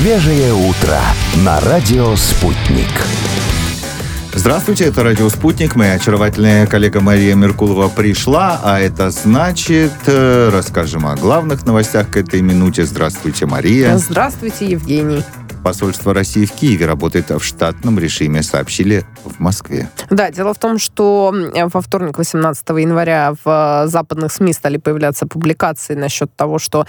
Свежее утро на радио «Спутник». Здравствуйте, это радио «Спутник». Моя очаровательная коллега Мария Меркулова пришла, а это значит, расскажем о главных новостях к этой минуте. Здравствуйте, Мария. Здравствуйте, Евгений. Посольство России в Киеве работает в штатном режиме, сообщили в Москве. Да, дело в том, что во вторник, 18 января, в западных СМИ стали появляться публикации насчет того, что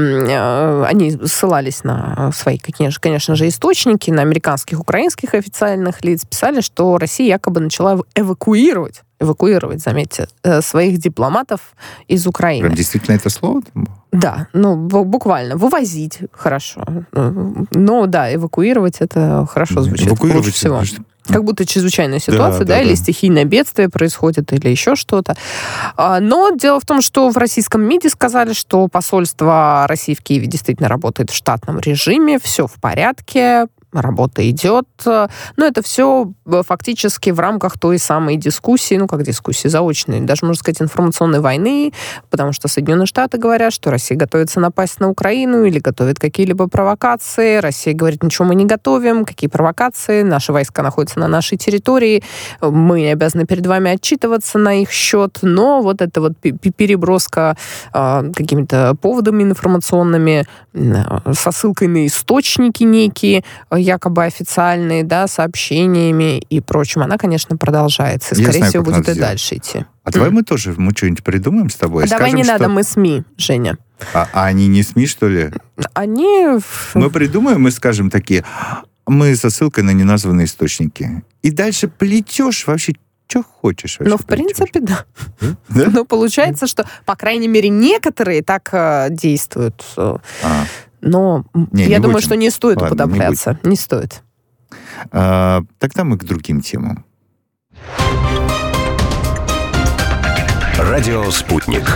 они ссылались на свои, конечно же, источники, на американских, украинских официальных лиц, писали, что Россия якобы начала эвакуировать, заметьте, своих дипломатов из Украины. Прям действительно это слово? Да, буквально. Вывозить хорошо. Но да, эвакуировать это хорошо звучит. Лучше всего. Как будто чрезвычайная ситуация, да, или стихийное бедствие происходит, или еще что-то. Но дело в том, что в российском МИДе сказали, что посольство России в Киеве действительно работает в штатном режиме, все в порядке, работа идет. Но это все фактически в рамках той самой дискуссии, дискуссии заочной, даже, можно сказать, информационной войны, потому что Соединенные Штаты говорят, что Россия готовится напасть на Украину или готовит какие-либо провокации. Россия говорит, ничего мы не готовим, какие провокации, наши войска находятся на нашей территории, мы не обязаны перед вами отчитываться на их счет, но вот эта вот переброска какими-то поводами информационными, со ссылкой на источники некие, якобы официальные, да, сообщениями и прочим, она, конечно, продолжается. И, скорее всего, будет и дальше идти. А давай мы что-нибудь придумаем с тобой? Давай не надо, мы СМИ, Женя. А они не СМИ, что ли? Мы придумаем и скажем такие, мы со ссылкой на неназванные источники. И дальше плетешь вообще, что хочешь. В принципе, да. Но получается, что, по крайней мере, некоторые так действуют. Но я думаю, что не стоит уподобляться. Не стоит. Тогда мы к другим темам. Радио «Спутник».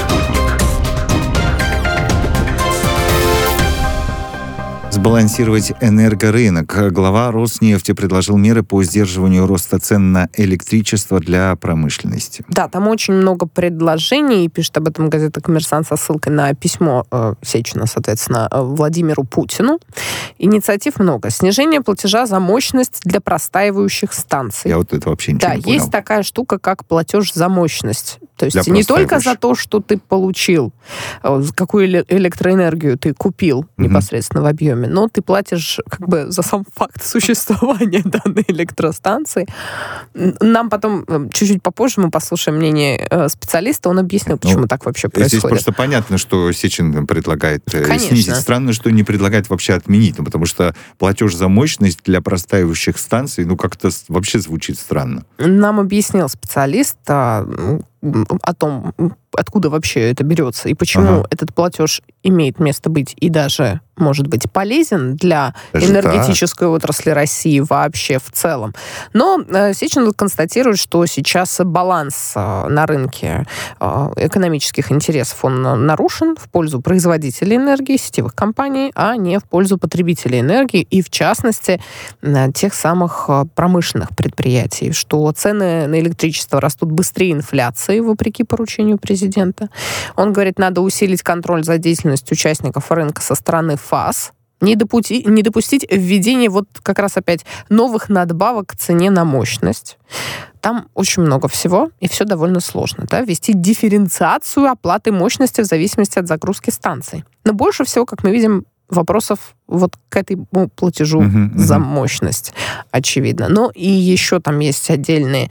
Сбалансировать энергорынок. Глава Роснефти предложил меры по сдерживанию роста цен на электричество для промышленности. Да, там очень много предложений, пишет об этом газета «Коммерсант» со ссылкой на письмо Сечина, соответственно, Владимиру Путину. Инициатив много. Снижение платежа за мощность для простаивающих станций. Я вот это вообще ничего не понял. Да, есть такая штука, как платеж за мощность. То есть не только за то, что ты получил, какую электроэнергию ты купил непосредственно в объеме, но ты платишь за сам факт существования данной электростанции. Нам потом, чуть-чуть попозже, мы послушаем мнение специалиста, он объяснил, почему так вообще происходит. Здесь просто понятно, что Сечин предлагает снизить. Странно, что не предлагает вообще отменить, потому что платеж за мощность для простаивающих станций, как-то вообще звучит странно. Нам объяснил специалист о том, откуда вообще это берется и почему этот платеж имеет место быть и даже может быть полезен для энергетической отрасли России вообще в целом. Но Сечин констатирует, что сейчас баланс на рынке экономических интересов, он нарушен в пользу производителей энергии, сетевых компаний, а не в пользу потребителей энергии и, в частности, тех самых промышленных предприятий, что цены на электричество растут быстрее инфляции, вопреки поручению президента. Он говорит, надо усилить контроль за деятельностью участников рынка со стороны ФАС, не допустить введения как раз опять новых надбавок к цене на мощность. Там очень много всего, и все довольно сложно. Да? Ввести дифференциацию оплаты мощности в зависимости от загрузки станций. Но больше всего, как мы видим, вопросов к этому платежу за мощность, очевидно. Но и еще там есть отдельные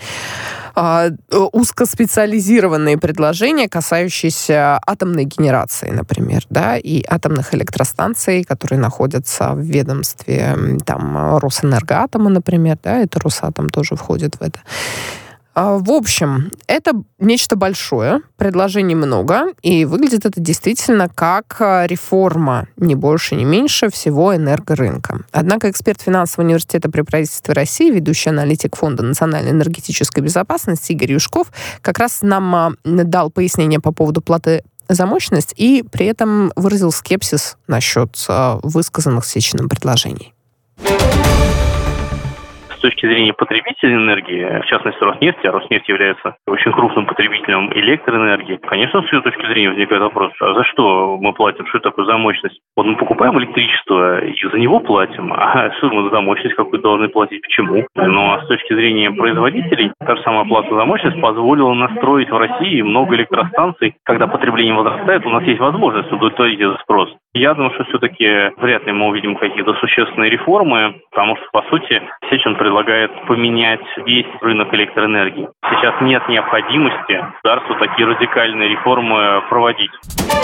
узкоспециализированные предложения, касающиеся атомной генерации, например, да, и атомных электростанций, которые находятся в ведомстве Росэнергоатома, например, да, это Росатом тоже входит в это. В общем, это нечто большое, предложений много, и выглядит это действительно как реформа, ни больше, ни меньше, всего энергорынка. Однако эксперт финансового университета при правительстве России, ведущий аналитик Фонда национальной энергетической безопасности Игорь Юшков, как раз нам дал пояснение по поводу платы за мощность и при этом выразил скепсис насчет высказанных Сечиным предложений. точки зрения потребителей энергии, в частности Роснефти, а Роснефть является очень крупным потребителем электроэнергии, конечно, с ее точки зрения возникает вопрос, а за что мы платим, что это такое за мощность? Вот мы покупаем электричество и за него платим, а что мы за мощность какую должны платить, почему? Но с точки зрения производителей, та же самая плата за мощность позволила настроить в России много электростанций. Когда потребление возрастает, у нас есть возможность удовлетворить этот спрос. Я думаю, что все-таки вряд ли мы увидим какие-то существенные реформы, потому что, по сути, Сечин предлагает поменять весь рынок электроэнергии. Сейчас нет необходимости государству такие радикальные реформы проводить.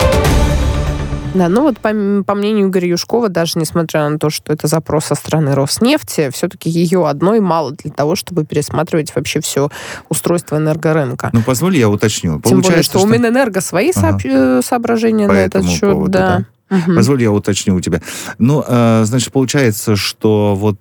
Да, ну вот по мнению Игоря Юшкова, даже несмотря на то, что это запрос со стороны Роснефти, все-таки ее одной мало для того, чтобы пересматривать вообще все устройство энергорынка. Ну, позволь, я уточню. Тем более, что у Минэнерго свои соображения по на этот этому счет. поводу, да. Угу. Позволь, я уточню у тебя. Ну, значит, получается, что вот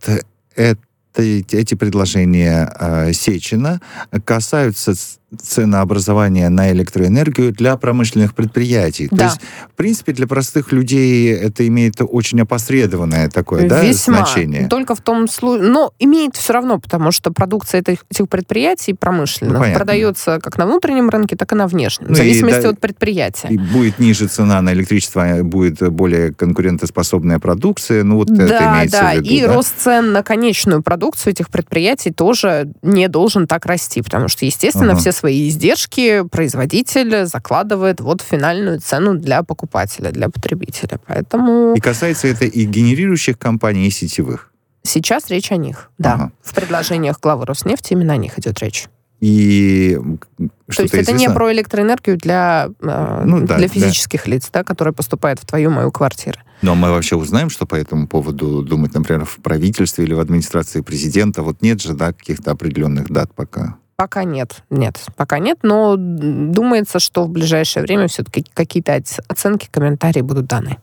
эти предложения Сечина касаются ценообразования на электроэнергию для промышленных предприятий. Да. То есть, в принципе, для простых людей это имеет очень опосредованное такое, весьма. Значение. Только в том случае... Но имеет все равно, потому что продукция этих предприятий промышленных продается как на внутреннем рынке, так и на внешнем. В зависимости от предприятия. И будет ниже цена на электричество, будет более конкурентоспособная продукция. Ну, вот это имеется в виду. И рост цен на конечную продукцию этих предприятий тоже не должен так расти, потому что, естественно, все свои издержки производитель закладывает вот в финальную цену для покупателя, для потребителя. Поэтому... И касается это и генерирующих компаний, и сетевых. Сейчас речь о них, да. В предложениях главы Роснефти именно о них идет речь. И то есть это не про электроэнергию для физических лиц, да, которая поступает в твою, мою квартиру. Но мы вообще узнаем, что по этому поводу думать, например, в правительстве или в администрации президента. Вот нет же, да, каких-то определенных дат пока. Пока нет, но думается, что в ближайшее время все-таки какие-то оценки, комментарии будут даны.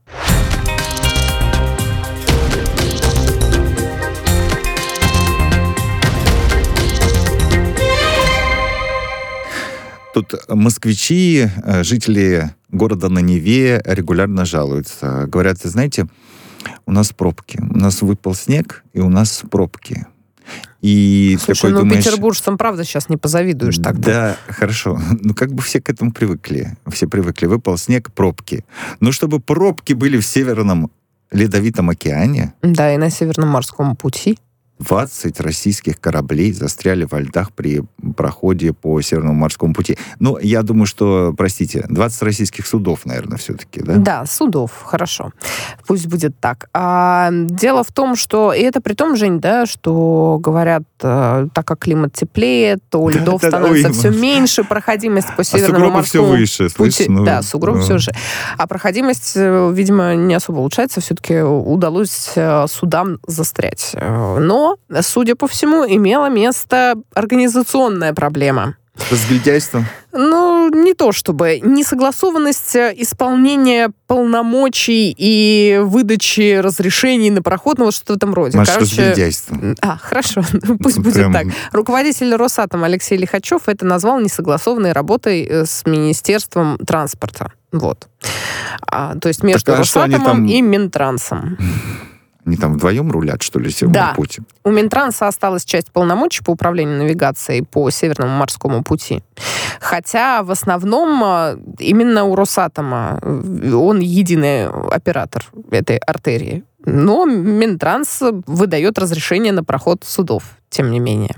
Тут москвичи, жители города на Неве регулярно жалуются. Говорят, знаете, у нас пробки. У нас выпал снег, и у нас пробки. И слушай, такой думаешь, петербуржцам, правда, сейчас не позавидуешь так. Да, хорошо. Ну, как бы все к этому привыкли. Все привыкли. Выпал снег, пробки. Но чтобы пробки были в Северном Ледовитом океане... Да, и на Северном морском пути. 20 российских кораблей застряли во льдах при проходе по Северному морскому пути. Ну, я думаю, что, 20 российских судов, наверное, все-таки, да? Да, судов, хорошо. Пусть будет так. Дело в том, что, и это при том, Жень, да, что говорят, так как климат теплеет, то льдов становится все меньше, проходимость по Северному морскому все выше, пути... Да, сугроб все же. А проходимость, видимо, не особо улучшается. Все-таки удалось судам застрять. Но, судя по всему, имела место организационная проблема. С разгильдяйством? Ну, не то чтобы. Несогласованность исполнения полномочий и выдачи разрешений на проход, ну вот что-то в этом роде. Маш, разгильдяйство. Хорошо, пусть будет так. Руководитель Росатома Алексей Лихачев это назвал несогласованной работой с Министерством транспорта. Вот. То есть между Росатомом и Минтрансом. Они там вдвоем рулят, что ли, Северным путем? У Минтранса осталась часть полномочий по управлению навигацией по Северному морскому пути. Хотя в основном именно у Росатома он единый оператор этой артерии. Но Минтранс выдает разрешение на проход судов, тем не менее.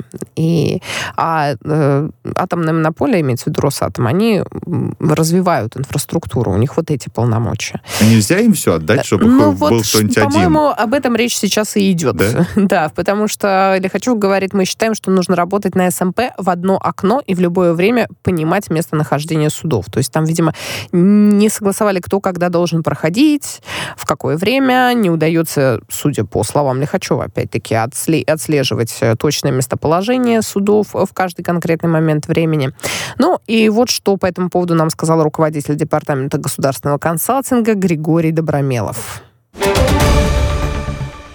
Атомная монополия, имеется в виду Росатом, они развивают инфраструктуру, у них вот эти полномочия. А нельзя им все отдать, чтобы был кто-нибудь один? По-моему, об этом речь сейчас и идет. Да? Да, потому что Лихачев говорит, мы считаем, что нужно работать на СМП в одно окно и в любое время понимать местонахождение судов. То есть там, видимо, не согласовали, кто когда должен проходить, в какое время, не удается, судя по словам Лихачева, опять-таки, отслеживать точное местоположение судов в каждый конкретный момент времени. Ну, и вот что по этому поводу нам сказал руководитель департамента государственного консалтинга Григорий Добромелов.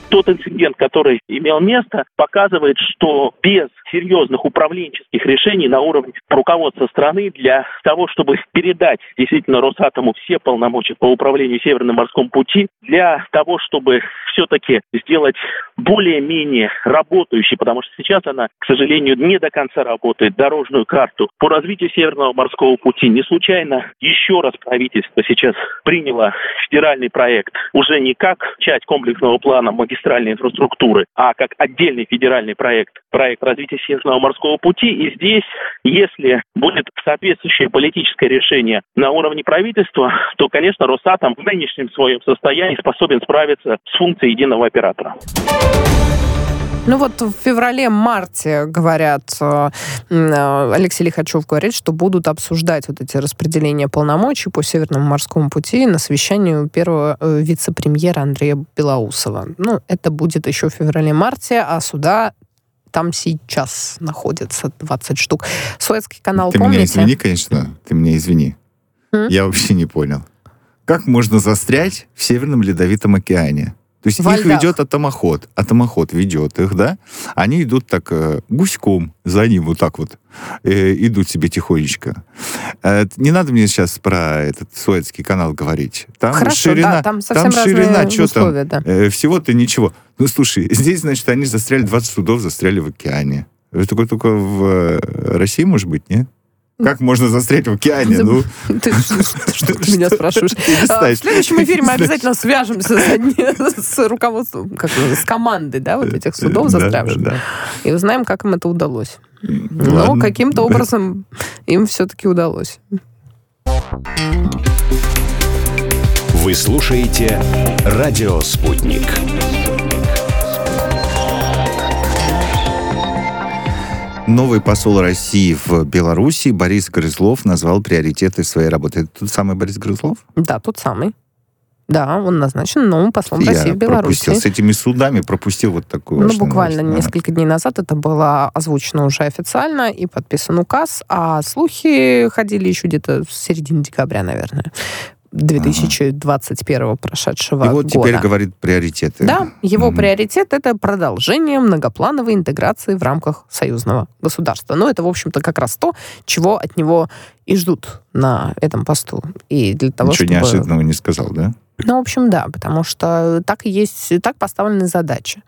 тот инцидент, который имел место, показывает, что без серьезных управленческих решений на уровне руководства страны для того, чтобы передать действительно Росатому все полномочия по управлению Северным морским путем, для того, чтобы все-таки сделать более-менее работающей, потому что сейчас она, к сожалению, не до конца работает, дорожную карту по развитию Северного морского пути. Не случайно еще раз правительство сейчас приняло федеральный проект уже не как часть комплексного плана магистральной инфраструктуры, а как отдельный федеральный проект развития Северного морского пути. И здесь, если будет соответствующее политическое решение на уровне правительства, то, конечно, Росатом в нынешнем своем состоянии способен справиться с функцией единого оператора. Ну вот в феврале-марте, говорят, Алексей Лихачев говорит, что будут обсуждать вот эти распределения полномочий по Северному морскому пути на совещании у первого вице-премьера Андрея Белоусова. Ну, это будет еще в феврале-марте, а суда там сейчас находится 20 штук. Суэцкий канал, помните? Ты меня извини, конечно. Ты меня извини. Я вообще не понял. Как можно застрять в Северном Ледовитом океане? То есть их ведет атомоход. Атомоход ведет их, да? Они идут так гуськом за ним, вот так вот. Идут себе тихонечко. Не надо мне сейчас про этот Суэцкий канал говорить. Там хорошо, ширина, да, там совсем разные условия, да. Всего-то ничего. Ну, слушай, здесь, значит, они застряли, 20 судов застряли в океане. Это только в России, может быть, нет? Как можно застрять в океане? Ну, что ты меня спрашиваешь? В следующем эфире мы обязательно свяжемся с руководством, с командой, да, вот этих судов застрявших, и узнаем, как им это удалось. Но каким-то образом им все-таки удалось. Вы слушаете «Радио Спутник». Новый посол России в Беларуси Борис Грызлов назвал приоритеты своей работы. Это тот самый Борис Грызлов? Да, тот самый. Да, он назначен новым послом России в Беларуси. С этими судами пропустил вот такую важную буквально новость. Несколько дней назад это было озвучено уже официально и подписан указ, а слухи ходили еще где-то с середины декабря, наверное. 2021 прошедшего года. И вот теперь говорит приоритеты. Да, его приоритет — это продолжение многоплановой интеграции в рамках союзного государства. Но это, в общем-то, как раз то, чего от него и ждут на этом посту. И для того, Ничего неожиданного не сказал, да? Ну, в общем, да, потому что так и есть, так поставлены задачи.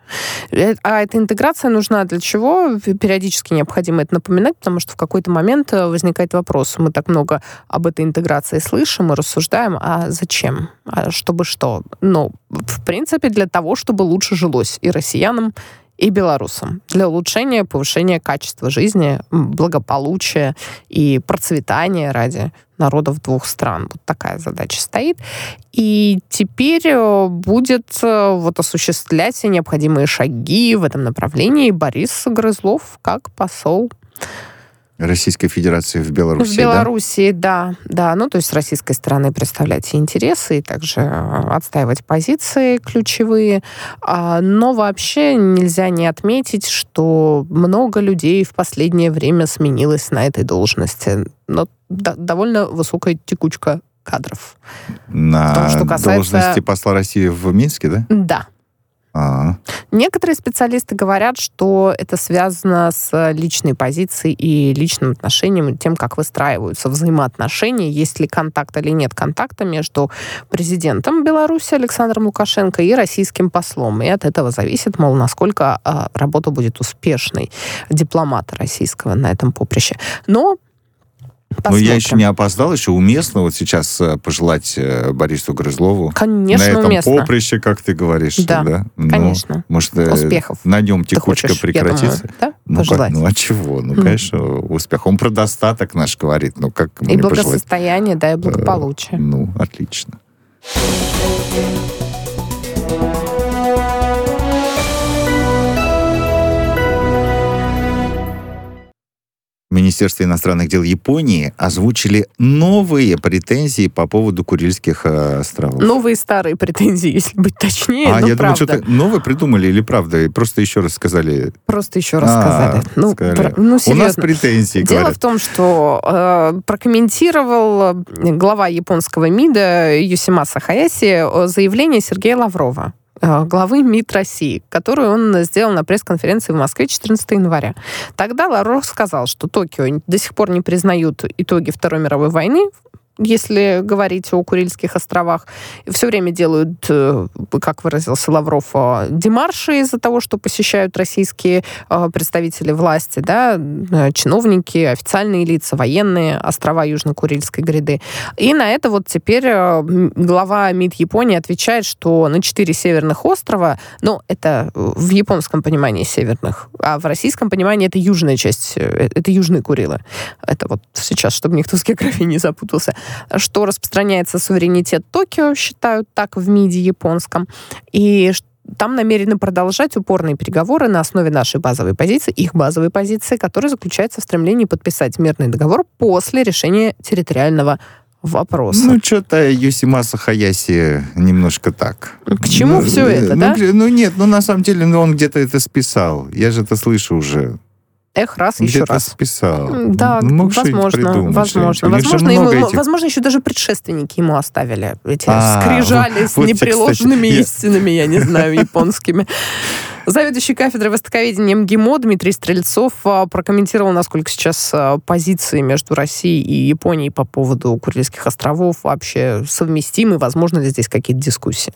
А эта интеграция нужна для чего? Периодически необходимо это напоминать, потому что в какой-то момент возникает вопрос. Мы так много об этой интеграции слышим и рассуждаем, а зачем? А чтобы что? Ну, в принципе, для того, чтобы лучше жилось и россиянам, и белорусам. Для улучшения, повышения качества жизни, благополучия и процветания ради народов двух стран. Вот такая задача стоит. И теперь будет вот осуществлять все необходимые шаги в этом направлении Борис Грызлов как посол Российской Федерации в Беларуси, в Беларуси, да? Да. Ну, то есть с российской стороны представлять и интересы, и также отстаивать позиции ключевые. Но вообще нельзя не отметить, что много людей в последнее время сменилось на этой должности. Но довольно высокая текучка кадров. На том, что касается должности посла России в Минске, да? Да. Некоторые специалисты говорят, что это связано с личной позицией и личным отношением, и тем, как выстраиваются взаимоотношения, есть ли контакт или нет контакта между президентом Беларуси Александром Лукашенко и российским послом. И от этого зависит, мол, насколько работа будет успешной дипломата российского на этом поприще. Но посмотрим. Я еще не опоздал, еще уместно вот сейчас пожелать Борису Грызлову конечно, на этом уместно. Поприще, как ты говоришь. Да, конечно. Может, успехов. На нем текучка хочешь, прекратится? Я думаю, да? Ну, а чего? Ну, конечно, успех. Он про достаток наш говорит. Ну, как и благосостояние, да, и благополучие. Отлично. Министерство иностранных дел Японии озвучили новые претензии по поводу Курильских островов. Новые старые претензии, если быть точнее, я правда. думаю, что-то новое придумали или правда? Просто еще раз сказали? Просто еще раз сказали. У нас претензии, Дело говорят. в том, что прокомментировал глава японского МИДа Юсимаса Хаяси заявление Сергея Лаврова. главы МИД России, которую он сделал на пресс-конференции в Москве 14 января. Тогда Лавров сказал, что Токио до сих пор не признают итоги Второй мировой войны, если говорить о Курильских островах. Все время делают, как выразился Лавров, демарши из-за того, что посещают российские представители власти, да, чиновники, официальные лица, военные острова Южно-Курильской гряды. И на это вот теперь глава МИД Японии отвечает, что на 4 северных острова, это в японском понимании северных, а в российском понимании это южная часть, это Южные Курилы. Это вот сейчас, чтобы никто с географией не запутался, что распространяется суверенитет Токио, считают так в МИДе японском, и там намерены продолжать упорные переговоры на основе нашей базовой позиции, их базовой позиции, которая заключается в стремлении подписать мирный договор после решения территориального вопроса. Что-то Йосимаса Хаяси немножко так. К чему все это, да? Нет, на самом деле, он где-то это списал. Я же это слышу уже. Еще раз. Списал. Да, возможно. Возможно, еще даже предшественники ему оставили эти скрижали с непреложными истинами, я не знаю, японскими. Заведующий кафедрой востоковедения МГИМО Дмитрий Стрельцов прокомментировал, насколько сейчас позиции между Россией и Японией по поводу Курильских островов вообще совместимы, возможно ли здесь какие-то дискуссии.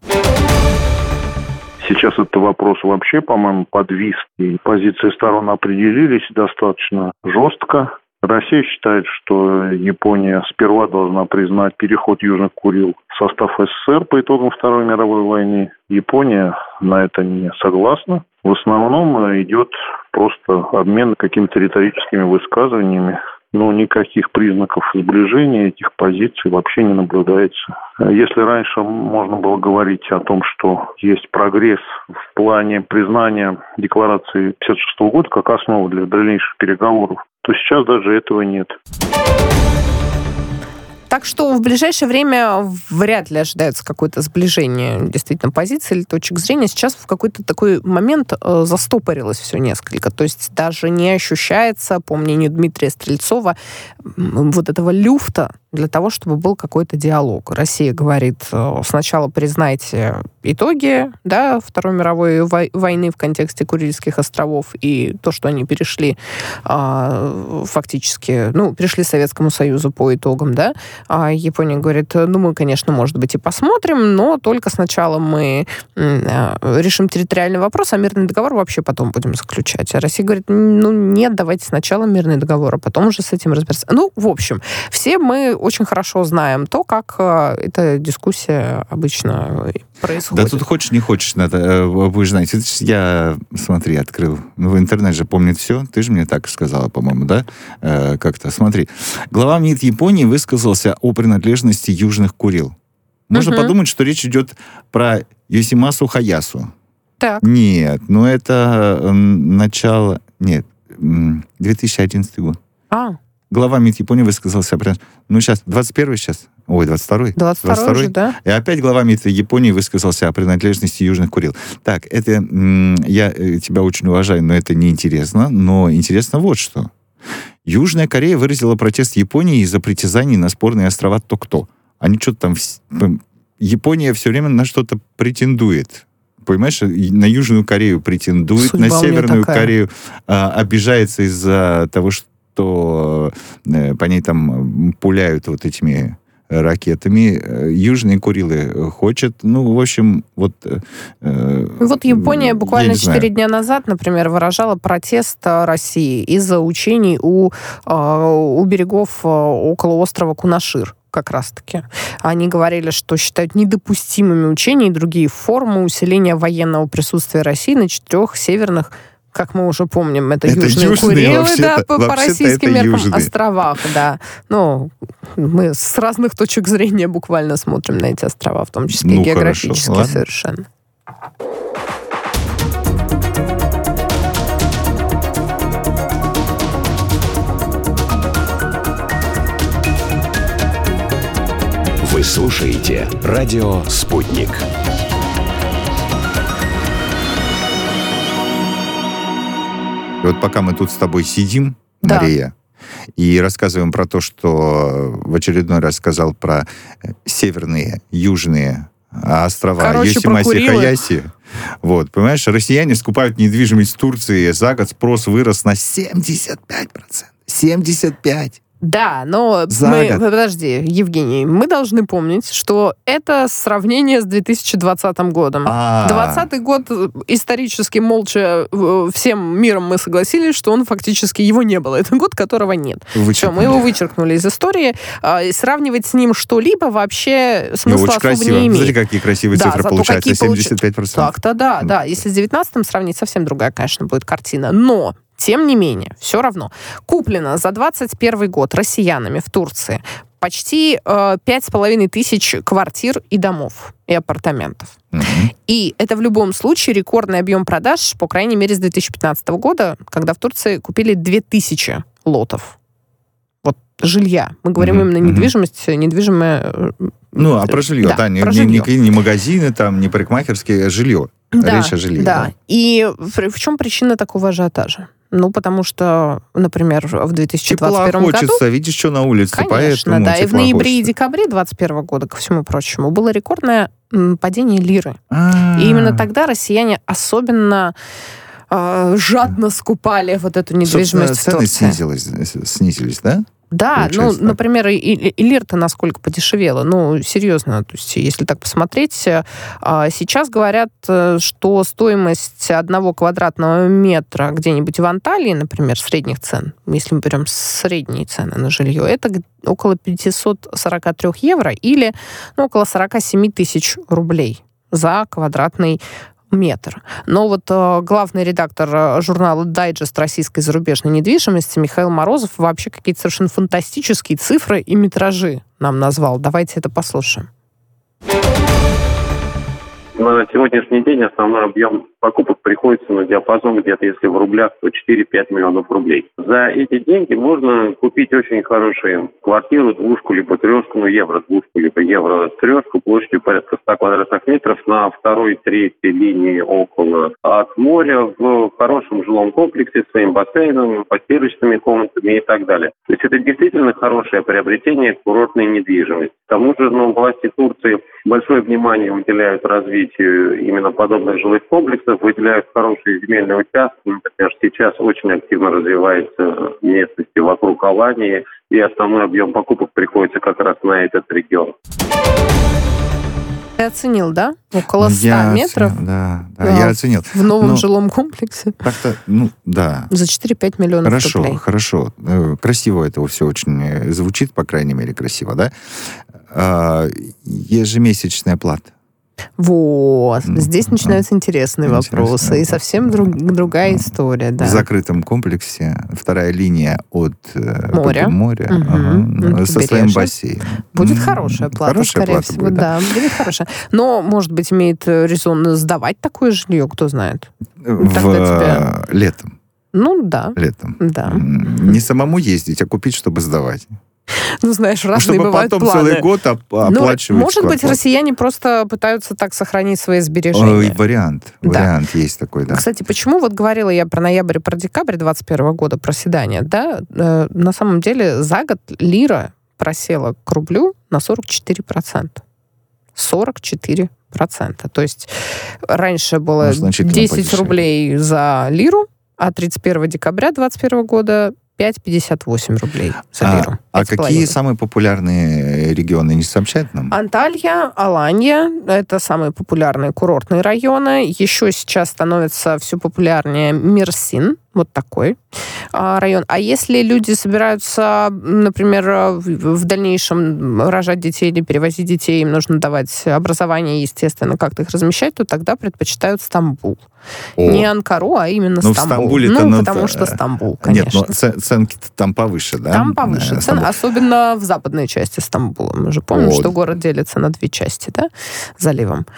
Сейчас этот вопрос вообще, по-моему, подвис, и позиции сторон определились достаточно жестко. Россия считает, что Япония сперва должна признать переход Южных Курил в состав СССР по итогам Второй мировой войны. Япония на это не согласна. В основном идет просто обмен какими-то риторическими высказываниями. Но никаких признаков сближения этих позиций вообще не наблюдается. Если раньше можно было говорить о том, что есть прогресс в плане признания декларации 1956 года как основы для дальнейших переговоров, то сейчас даже этого нет. Так что в ближайшее время вряд ли ожидается какое-то сближение действительно позиций или точек зрения. Сейчас в какой-то такой момент застопорилось все несколько. То есть даже не ощущается, по мнению Дмитрия Стрельцова, вот этого люфта для того, чтобы был какой-то диалог. Россия говорит, сначала признайте итоги, да, Второй мировой войны в контексте Курильских островов и то, что они перешли фактически, перешли Советскому Союзу по итогам, да. А Япония говорит, мы, конечно, может быть, и посмотрим, но только сначала мы решим территориальный вопрос, а мирный договор вообще потом будем заключать. А Россия говорит, нет, давайте сначала мирный договор, а потом уже с этим разбираться. В общем, все мы очень хорошо знаем то, как эта дискуссия обычно происходит. Да тут хочешь, не хочешь, надо, вы же знаете, я, смотри, открыл, в интернет же помнит все, ты же мне так сказала, по-моему, да, как-то, смотри. Глава МИД Японии высказался о принадлежности Южных Курил. Можно подумать, что речь идет про Йосимасу Хаясу. Так. Нет, это начало, 2011 год. Глава МИД Японии высказался прям... сейчас, 21-й сейчас? Ой, 22-й? 22-й же, да. И опять глава МИД Японии высказался о принадлежности Южных Курил. Так, это... Я тебя очень уважаю, но это неинтересно. Но интересно вот что. Южная Корея выразила протест Японии из-за притязаний на спорные острова Токто. Они что-то там... Япония все время на что-то претендует. Понимаешь, на Южную Корею претендует, судьба на Северную Корею обижается из-за того, что по ней там пуляют вот этими ракетами. Южные Курилы хочет. В общем, вот Япония буквально 4 дня назад, например, выражала протест России из-за учений у берегов около острова Кунашир. Как раз-таки. Они говорили, что считают недопустимыми учения и другие формы усиления военного присутствия России на 4 северных, как мы уже помним, это Южные Курилы, да, по российским меркам, южные островах, да. Мы с разных точек зрения буквально смотрим на эти острова, в том числе и географически хорошо, совершенно. Вы слушаете радио «Спутник». Вот пока мы тут с тобой сидим, да, Мария, и рассказываем про то, что в очередной раз сказал про северные, южные острова Йосимаси и Хаяси. Вот, понимаешь, россияне скупают недвижимость в Турции, за год спрос вырос на 75%. 75%. Да, но подожди, Евгений, мы должны помнить, что это сравнение с 2020 годом. 2020 год исторически молча всем миром мы согласились, что он фактически, его не было. Это год, которого нет. Все, мы его вычеркнули из истории. Сравнивать с ним что-либо вообще смысла особо красиво. Не имеет. Смотри, какие красивые цифры получаются, 75%. Так-то да. Если с 19-м сравнить, совсем другая, конечно, будет картина. Но тем не менее, все равно, куплено за 2021 год россиянами в Турции почти 5500 квартир и домов, и апартаментов. И это в любом случае рекордный объем продаж, по крайней мере, с 2015 года, когда в Турции купили 2000 лотов. Вот жилья. Мы говорим именно недвижимость, недвижимое... А про жилье, да, не магазины, там, не парикмахерские, а жилье. Да, речь о жилье. Да. И в чем причина такого ажиотажа? Потому что, например, в 2021 году... хочется, видишь, что на улице, конечно, поэтому да. И в ноябре хочется. и декабре 2021 года, ко всему прочему, было рекордное падение лиры. И именно тогда россияне особенно жадно скупали вот эту недвижимость в Турции. Цены снизились, да? Да, например, и лир-то насколько подешевела. Серьезно, то есть, если так посмотреть, сейчас говорят, что стоимость 1 квадратного метра где-нибудь в Анталии, например, средних цен, если мы берем средние цены на жилье, это около 543 евро или около 47 тысяч рублей за квадратный метр. Но вот главный редактор журнала «Дайджест российской зарубежной недвижимости» Михаил Морозов вообще какие-то совершенно фантастические цифры и метражи нам назвал. Давайте это послушаем. На сегодняшний день основной объем покупок приходится на диапазон где-то, если в рублях, то 4-5 миллионов рублей. За эти деньги можно купить очень хорошую квартиру, двушку либо трешку, евро двушку либо евро трешку, площадью порядка 100 квадратных метров на второй, третьей линии около от моря, в хорошем жилом комплексе с своим бассейном, постирочными комнатами и так далее. То есть это действительно хорошее приобретение курортной недвижимости. К тому же, власти Турции большое внимание уделяют развитию именно подобных жилых комплексов, выделяют хорошие земельные участки. Например, сейчас очень активно развивается местности вокруг Алании, и основной объем покупок приходится как раз на этот регион. Ты оценил, да? Около 100 метров? Да, я оценил. В новом жилом комплексе? Так-то, да. За 4-5 миллионов рублей. Хорошо. Красиво это все очень звучит, по крайней мере, красиво, да? Ежемесячная плата. Вот. Здесь начинаются интересные вопросы. И совсем другая история, да. В закрытом комплексе, вторая линия от моря. Со своим бассейном. Будет хорошая плата, скорее всего. Да, будет хорошая. Но, может быть, имеет резон сдавать такое жилье, кто знает. Летом. Да. Летом. Да. Не самому ездить, а купить, чтобы сдавать. Знаешь, разные бывают планы. Чтобы потом целый год оплачивать. Может быть, россияне просто пытаются так сохранить свои сбережения. Вариант есть такой, да. Кстати, почему говорила я про ноябрь и про декабрь 2021 года, проседание, да? На самом деле за год лира просела к рублю на 44%. 44%. То есть раньше было 10 рублей за лиру, а 31 декабря 2021 года 5,58 рублей за лиру. А какие самые популярные регионы, не сообщают нам? Анталья, Аланья – это самые популярные курортные районы. Еще сейчас становится все популярнее Мерсин, вот такой район. А если люди собираются, например, в дальнейшем рожать детей или перевозить детей, им нужно давать образование, естественно, как-то их размещать, то тогда предпочитают Стамбул. Не Анкару, а именно Стамбул. Потому что Стамбул, конечно. Нет, но ценки-то там повыше, да? Там повыше цены, особенно в западной части Стамбула. Мы же помним, что город делится на 2 части, да, заливом.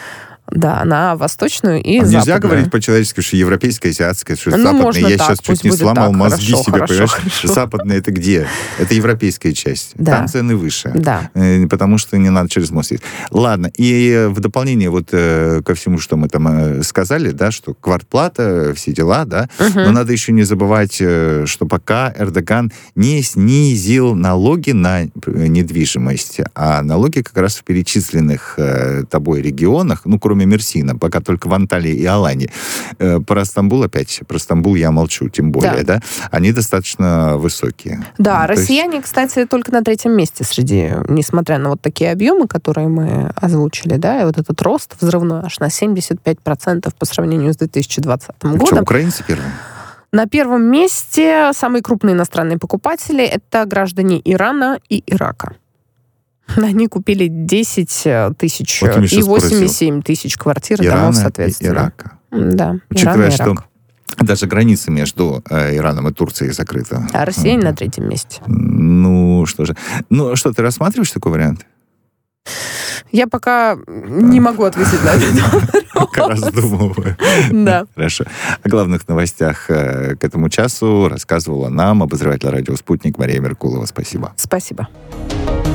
Да, на восточную и западную. западную. Нельзя говорить по-человечески, что европейская, азиатская, что Ну, западная. Я сейчас чуть не сломал мозги хорошо, себе, понимаешь? хорошо. Западная это где? Это европейская часть. Да. Там цены выше. Да. Потому что не надо через мост ездить. Ладно, и в дополнение вот ко всему, что мы там сказали, да, что квартплата, все дела, да, но надо еще не забывать, что пока Эрдоган не снизил налоги на недвижимость, а налоги как раз в перечисленных тобой регионах, ну, кроме Мерсина, пока только в Анталии и Алании. Про Стамбул опять, про Стамбул я молчу, тем более, да, они достаточно высокие. Да, ну, россияне, кстати, только на 3-м месте среди, несмотря на вот такие объемы, которые мы озвучили, да, и вот этот рост взрывной аж на 75% по сравнению с 2020 годом. Что, украинцы первые? На 1-м месте самые крупные иностранные покупатели — это граждане Ирана и Ирака. Они купили 10 тысяч вот и 87 тысяч квартир и домов, соответственно. Ирака. Да, учитывая, что даже граница между Ираном и Турцией закрыта. А Россия на 3-м месте. Ну, что же. Ну, что, ты рассматриваешь такой вариант? Я пока не могу ответить на этот вопрос. Пока раздумываю. Да. Хорошо. О главных новостях к этому часу рассказывала нам обозреватель радио «Спутник» Мария Меркулова. Спасибо. Спасибо.